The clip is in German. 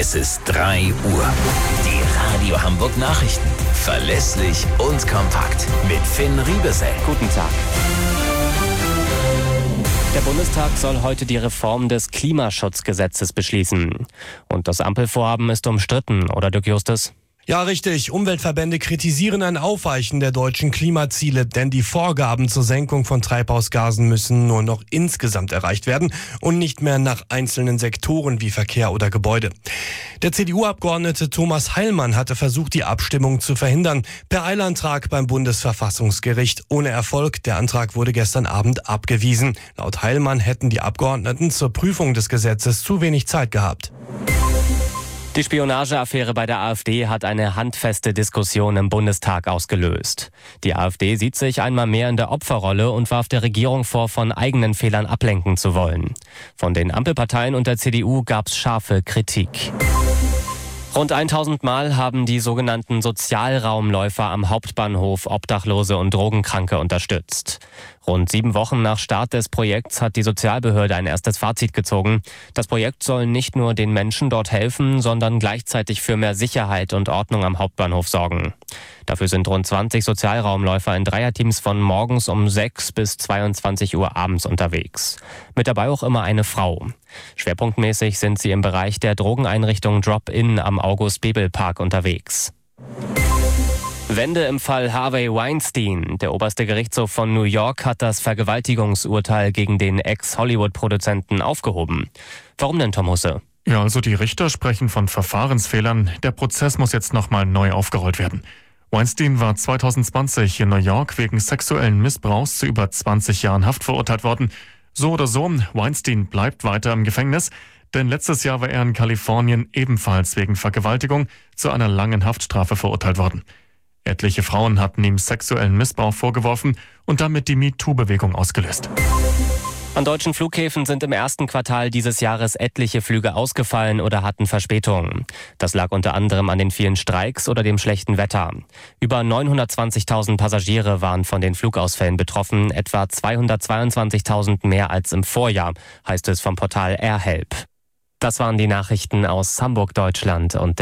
Es ist 3 Uhr. Die Radio Hamburg Nachrichten. Verlässlich und kompakt. Mit Finn Riebesell. Guten Tag. Der Bundestag soll heute die Reform des Klimaschutzgesetzes beschließen. Und das Ampelvorhaben ist umstritten, oder Dirk Justus? Ja, richtig. Umweltverbände kritisieren ein Aufweichen der deutschen Klimaziele, denn die Vorgaben zur Senkung von Treibhausgasen müssen nur noch insgesamt erreicht werden und nicht mehr nach einzelnen Sektoren wie Verkehr oder Gebäude. Der CDU-Abgeordnete Thomas Heilmann hatte versucht, die Abstimmung zu verhindern, per Eilantrag beim Bundesverfassungsgericht. Ohne Erfolg. Der Antrag wurde gestern Abend abgewiesen. Laut Heilmann hätten die Abgeordneten zur Prüfung des Gesetzes zu wenig Zeit gehabt. Die Spionageaffäre bei der AfD hat eine handfeste Diskussion im Bundestag ausgelöst. Die AfD sieht sich einmal mehr in der Opferrolle und warf der Regierung vor, von eigenen Fehlern ablenken zu wollen. Von den Ampelparteien und der CDU gab es scharfe Kritik. Rund 1000 Mal haben die sogenannten Sozialraumläufer am Hauptbahnhof Obdachlose und Drogenkranke unterstützt. Rund 7 Wochen nach Start des Projekts hat die Sozialbehörde ein erstes Fazit gezogen. Das Projekt soll nicht nur den Menschen dort helfen, sondern gleichzeitig für mehr Sicherheit und Ordnung am Hauptbahnhof sorgen. Dafür sind rund 20 Sozialraumläufer in Dreierteams von morgens um 6 bis 22 Uhr abends unterwegs. Mit dabei auch immer eine Frau. Schwerpunktmäßig sind sie im Bereich der Drogeneinrichtung Drop-In am August-Bebel-Park unterwegs. Wende im Fall Harvey Weinstein. Der oberste Gerichtshof von New York hat das Vergewaltigungsurteil gegen den Ex-Hollywood-Produzenten aufgehoben. Warum denn, Tom Husse? Ja, also die Richter sprechen von Verfahrensfehlern. Der Prozess muss jetzt nochmal neu aufgerollt werden. Weinstein war 2020 in New York wegen sexuellen Missbrauchs zu über 20 Jahren Haft verurteilt worden. So oder so, Weinstein bleibt weiter im Gefängnis, denn letztes Jahr war er in Kalifornien ebenfalls wegen Vergewaltigung zu einer langen Haftstrafe verurteilt worden. Etliche Frauen hatten ihm sexuellen Missbrauch vorgeworfen und damit die MeToo-Bewegung ausgelöst. An deutschen Flughäfen sind im ersten Quartal dieses Jahres etliche Flüge ausgefallen oder hatten Verspätungen. Das lag unter anderem an den vielen Streiks oder dem schlechten Wetter. Über 920.000 Passagiere waren von den Flugausfällen betroffen, etwa 222.000 mehr als im Vorjahr, heißt es vom Portal AirHelp. Das waren die Nachrichten aus Hamburg, Deutschland und